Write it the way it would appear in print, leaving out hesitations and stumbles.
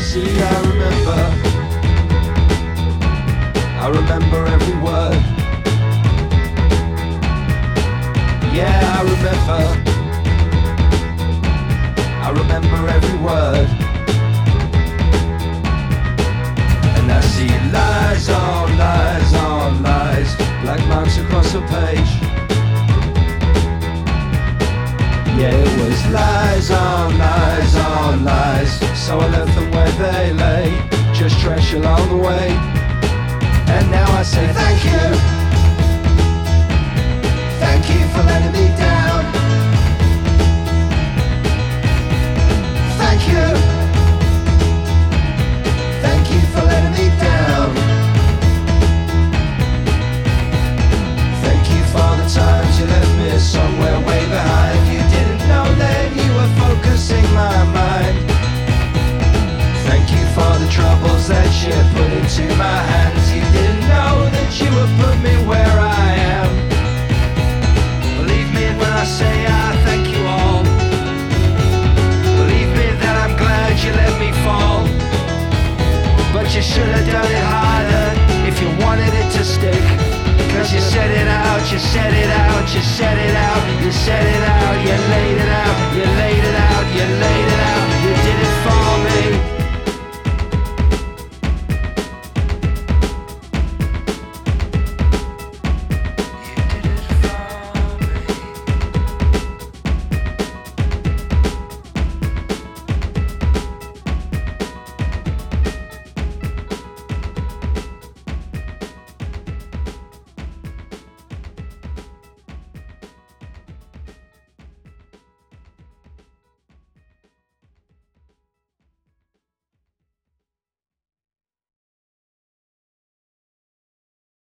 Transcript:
See, I remember every word. Yeah, I remember every word. And I see lies on lies on lies, black marks across the page. Yeah, it was lies on lies on lies, so I left them where they lay, just trash along the way. And now I say thank you for letting me